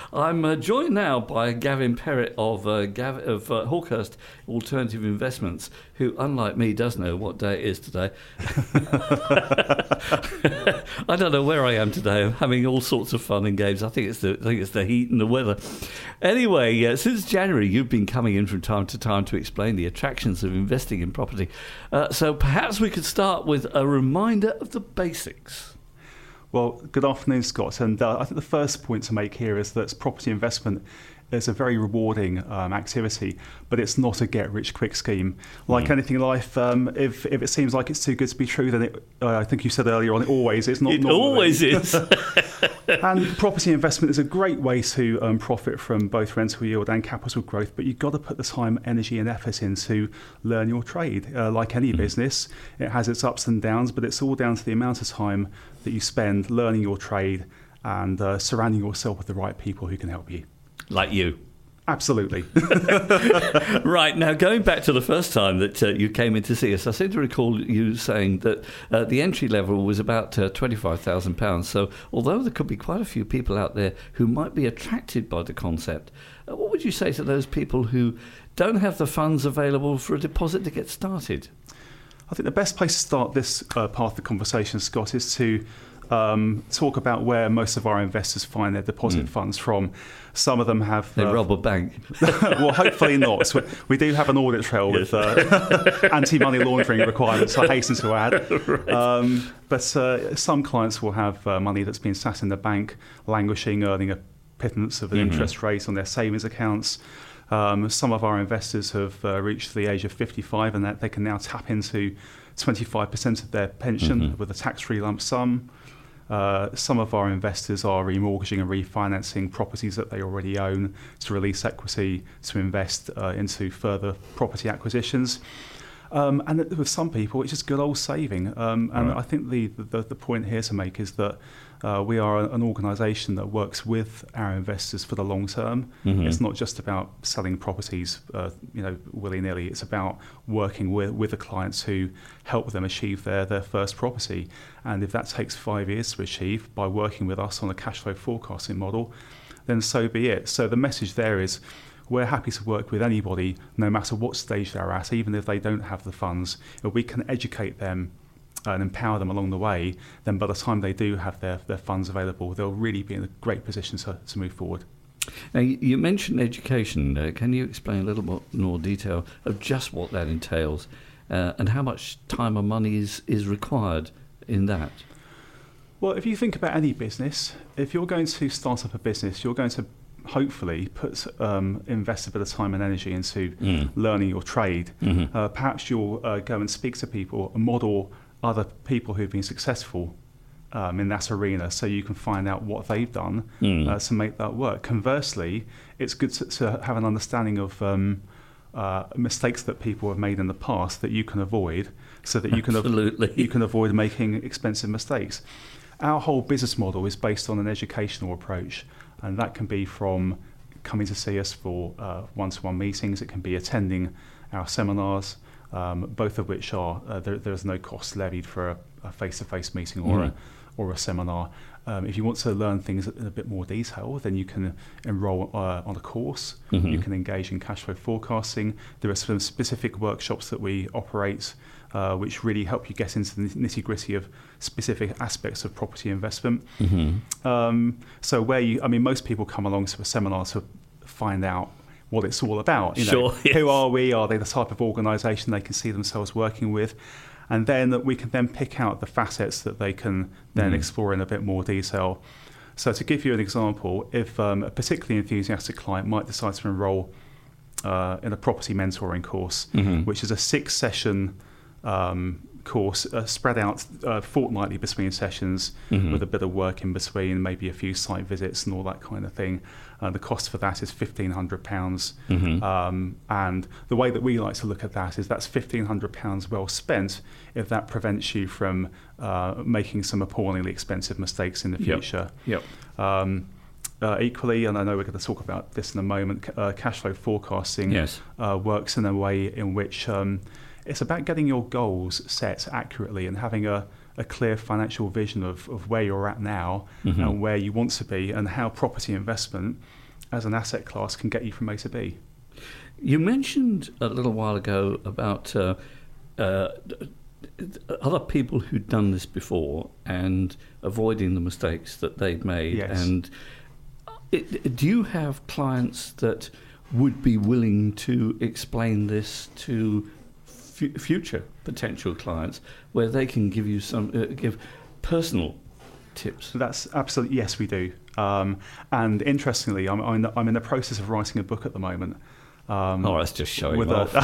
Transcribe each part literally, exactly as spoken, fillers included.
I'm uh, joined now by Gavin Perrett of uh, Gav- of uh, Hawkhurst Alternative Investments, who, unlike me, does know what day it is today. I don't know where I am today. I'm having all sorts of fun and games. I think it's the I think it's the heat and the weather. Anyway, uh, since January, you've been coming in from time to time to explain the attractions of investing in property. Uh, so perhaps we could start with a reminder of the basics. Well, good afternoon, Scott. And uh, I think the first point to make here is that property investment is a very rewarding um, activity, but it's not a get-rich-quick scheme. Like mm. anything in life, um, if if it seems like it's too good to be true, then it, uh, I think you said earlier on, it always is. Not it always is. And property investment is a great way to um, profit from both rental yield and capital growth, but you've got to put the time, energy and effort in to learn your trade. Uh, like any mm. business, it has its ups and downs, but it's all down to the amount of time that you spend learning your trade and uh, surrounding yourself with the right people who can help you. Like you. Absolutely. Right, now going back to the first time that uh, you came in to see us, I seem to recall you saying that uh, the entry level was about uh, twenty-five thousand pounds. So although there could be quite a few people out there who might be attracted by the concept, uh, what would you say to those people who don't have the funds available for a deposit to get started? I think the best place to start this uh, part of the conversation, Scott, is to Um, talk about where most of our investors find their deposit mm. funds from. Some of them have... They uh, rob a bank. Well, hopefully not. So we do have an audit trail with uh, anti-money laundering requirements, I hasten to add. Right. Um, but uh, some clients will have uh, money that's been sat in the bank, languishing, earning a pittance of an mm-hmm. interest rate on their savings accounts. Um, some of our investors have uh, reached the age of fifty-five and that they can now tap into twenty-five percent of their pension mm-hmm. with a tax-free lump sum. Uh, some of our investors are remortgaging and refinancing properties that they already own to release equity to invest uh, into further property acquisitions. Um, and with some people, it's just good old saving. Um, and right. I think the, the the point here to make is that uh, we are an organisation that works with our investors for the long term. Mm-hmm. It's not just about selling properties, uh, you know, willy-nilly. It's about working with with the clients who help them achieve their their first property. And if that takes five years to achieve by working with us on a cash flow forecasting model, then so be it. So the message there is, we're happy to work with anybody, no matter what stage they're at, even if they don't have the funds. If we can educate them and empower them along the way, then by the time they do have their, their funds available, they'll really be in a great position to, to move forward. Now, you mentioned education. Uh, can you explain a little more, more detail of just what that entails uh, and how much time and money is, is required in that? Well, if you think about any business, if you're going to start up a business, you're going to hopefully put um, invest a bit of time and energy into mm. learning your trade. Mm-hmm. Uh, perhaps you'll uh, go and speak to people and model other people who've been successful um, in that arena, so you can find out what they've done mm. uh, to make that work. Conversely, it's good to, to have an understanding of um, uh, mistakes that people have made in the past that you can avoid, so that you can av- you can avoid making expensive mistakes. Our whole business model is based on an educational approach. And that can be from coming to see us for uh, one-to-one meetings. It can be attending our seminars, um, both of which are, uh, there, there's no cost levied for a, a face-to-face meeting or, mm. a, or a seminar. Um, if you want to learn things in a bit more detail, then you can enroll uh, on a course. Mm-hmm. You can engage in cash flow forecasting. There are some specific workshops that we operate Uh, which really help you get into the nitty-gritty of specific aspects of property investment. Mm-hmm. Um, so where you, I mean, most people come along to a seminar to find out what it's all about. You know, sure, yes. Who are we? Are they the type of organisation they can see themselves working with? And then we can then pick out the facets that they can then mm-hmm. explore in a bit more detail. So to give you an example, if um, a particularly enthusiastic client might decide to enrol uh, in a property mentoring course, mm-hmm. which is a six-session Um, course uh, spread out uh, fortnightly between sessions mm-hmm. with a bit of work in between, maybe a few site visits and all that kind of thing. Uh, the cost for that is fifteen hundred pounds. Mm-hmm. Um, and the way that we like to look at that is that's fifteen hundred pounds well spent if that prevents you from uh, making some appallingly expensive mistakes in the future. Yep. Yep. Um, Uh, equally, and I know we're going to talk about this in a moment, uh, cash flow forecasting yes. uh, works in a way in which um, it's about getting your goals set accurately and having a, a clear financial vision of, of where you're at now Mm-hmm. and where you want to be, and how property investment as an asset class can get you from A to B. You mentioned a little while ago about uh, uh, other people who'd done this before and avoiding the mistakes that they'd made. Yes. And it, do you have clients that would be willing to explain this to f- future potential clients, where they can give you some uh, give personal tips? That's absolutely, yes, we do. Um, and interestingly, I'm, I'm, I'm in the process of writing a book at the moment. Um, oh, that's just showing with off.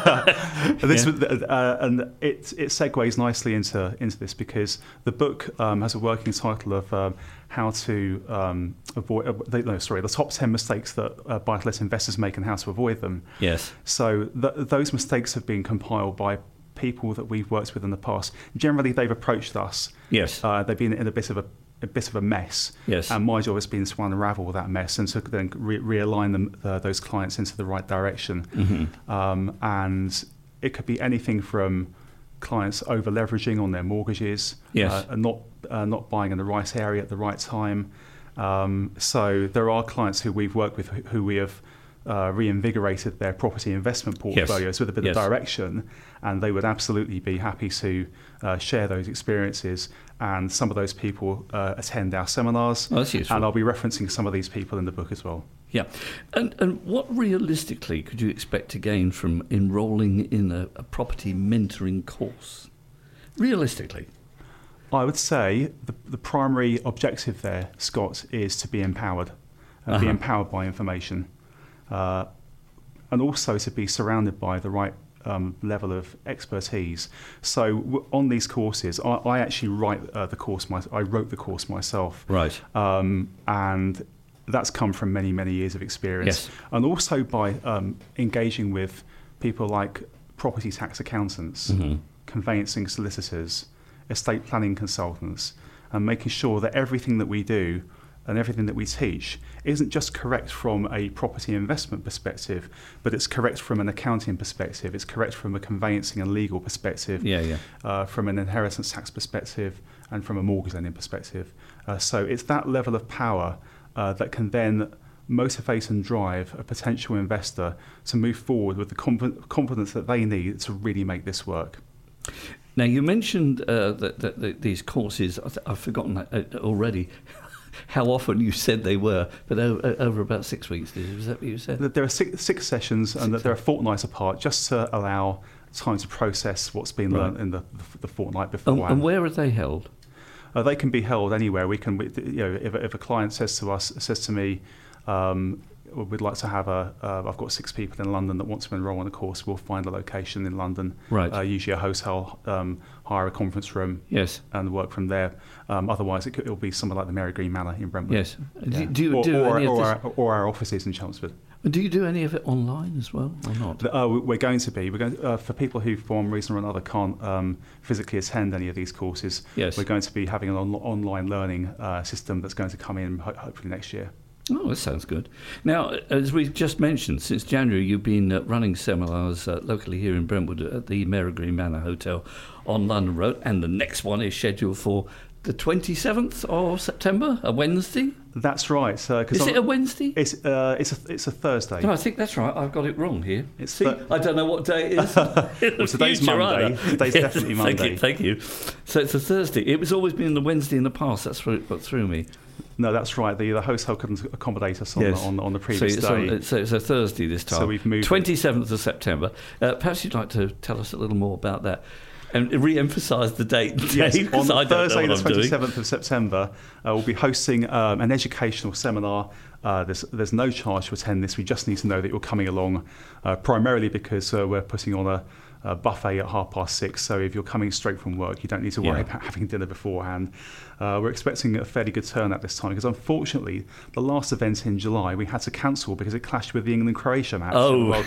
A, this, Yeah. uh, and it it segues nicely into into this, because the book um, has a working title of um, how to um, avoid. Uh, the, no, sorry, the top ten mistakes that uh, buy-to-let investors make and how to avoid them. Yes. So th- those mistakes have been compiled by people that we've worked with in the past. Generally, they've approached us. Yes. Uh, they've been in a bit of a a bit of a mess. Yes. And my job has been to unravel that mess and to then re- realign them, uh, those clients into the right direction. Mm-hmm. Um, and it could be anything from clients over leveraging on their mortgages, Yes. uh, and not uh, not buying in the right area at the right time. Um, so there are clients who we've worked with who, who we have uh, reinvigorated their property investment portfolios Yes. with a bit Yes. of direction, and they would absolutely be happy to uh, share those experiences. And some of those people uh, attend our seminars, Oh, that's useful. and I'll be referencing some of these people in the book as well. Yeah. And and what realistically could you expect to gain from enrolling in a, a property mentoring course? Realistically? I would say the, the primary objective there, Scott, is to be empowered, and Uh-huh. be empowered by information, uh, and also to be surrounded by the right um, level of expertise. So w- on these courses, I, I actually write uh, the course. My, I wrote the course myself, Right. um, and that's come from many, many years of experience, Yes. and also by um, engaging with people like property tax accountants, Mm-hmm. conveyancing solicitors, estate planning consultants, and making sure that everything that we do and everything that we teach isn't just correct from a property investment perspective, but it's correct from an accounting perspective, it's correct from a conveyancing and legal perspective, Yeah, yeah. uh, from an inheritance tax perspective, and from a mortgage lending perspective. Uh, so it's that level of power uh, that can then motivate and drive a potential investor to move forward with the conf- confidence that they need to really make this work. Now, you mentioned uh, that, that, that these courses, I th- I've forgotten that, uh, already how often you said they were, but over, over about six weeks, did you? Was that what you said? There are six, six sessions, and Six they're a fortnight apart, just to allow time to process what's been Right. learned in the, the, the fortnight And, beforehand. and where are they held? Uh, they can be held anywhere. We can, we, you know, if, if a client says to us, says to me, um, we'd like to have a, uh, I've got six people in London that want to enrol in a course, we'll find a location in London, Right. uh, usually a hotel, um, hire a conference room, Yes. and work from there. Um, otherwise, it could, it'll be somewhere like the Mary Green Manor in Brentwood. Yes. Do, Yeah. do you or, do or, any or, of our, or our offices in Chelmsford. this? Do you do any of it online as well, or not? Uh, we're going to be. We're going uh, for people who, for one reason or another, can't um, physically attend any of these courses. Yes. We're going to be having an on- online learning uh, system that's going to come in ho- hopefully next year. Oh, that sounds good. Now, as we just mentioned, since January you've been uh, running seminars uh, locally here in Brentwood at the Mary Green Manor Hotel on London Road, and the next one is scheduled for the twenty-seventh of September, a Wednesday. That's right. Uh, Is it a Wednesday? It's uh, it's a it's a Thursday. No, I think that's right. I've got it wrong here. It's See, th- I don't know what day it is. Well, today's Monday. Today's definitely Thank Monday. you, thank you. So it's a Thursday. It was always been the Wednesday in the past. That's what got through me. No, that's right. The the hotel couldn't accommodate us on Yes. the, on, on the So previous it's, day. on, so it's a Thursday this time. So we've moved it. twenty-seventh of September. Uh, perhaps you'd like to tell us a little more about that and re-emphasise the date. Yes, Dave, 'cause on I don't Thursday, know the what I'm doing. twenty-seventh of September, uh, we'll be hosting um, an educational seminar. Uh, there's, there's no charge to attend this. We just need to know that you're coming along, uh, primarily because uh, we're putting on a, a buffet at half past six. So if you're coming straight from work, you don't need to worry Yeah. about having dinner beforehand. Uh, we're expecting a fairly good turnout this time because, unfortunately, the last event in July we had to cancel because it clashed with the England-Croatia match Oh. in the World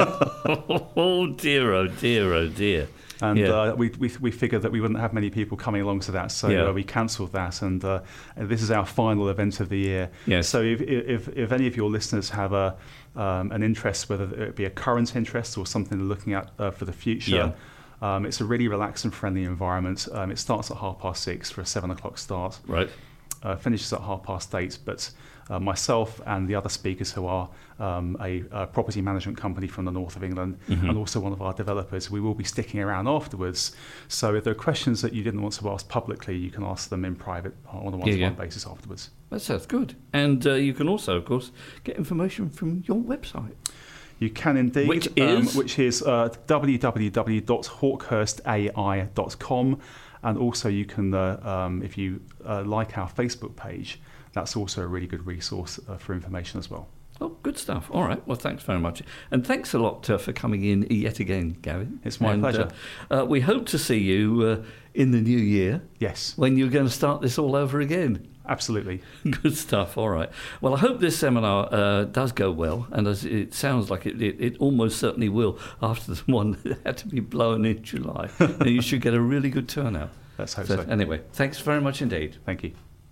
Cup. Oh dear, oh dear, oh dear. And Yeah. uh, we, we we figured that we wouldn't have many people coming along to that, so Yeah. uh, we cancelled that. And uh, this is our final event of the year. Yes. So if if, if any of your listeners have a um, an interest, whether it be a current interest or something they're looking at uh, for the future, Yeah. Um, it's a really relaxed and friendly environment. Um, it starts at half past six for a seven o'clock start. Right. Uh, finishes at half past eight, but uh, myself and the other speakers who are um, a, a property management company from the north of England mm-hmm. and also one of our developers, we will be sticking around afterwards. So if there are questions that you didn't want to ask publicly, you can ask them in private on a one-to-one yeah, yeah. basis afterwards. That sounds good. And uh, you can also, of course, get information from your website. You can indeed. Which is? Um, which is uh, w w w dot hawkhurst a i dot com. And also you can, uh, um, if you uh, like our Facebook page, that's also a really good resource uh, for information as well. Oh, good stuff. All right. Well, thanks very much. And thanks a lot uh, for coming in yet again, Gavin. It's my and, pleasure. Uh, uh, we hope to see you uh, in the new year. Yes. When you're going to start this all over again. Absolutely. Good stuff. All right. Well, I hope this seminar uh, does go well, and as it sounds like it, it, it almost certainly will after the one that had to be blown in July. And you should get a really good turnout. Let's hope so, so. Anyway, thanks very much indeed. Thank you.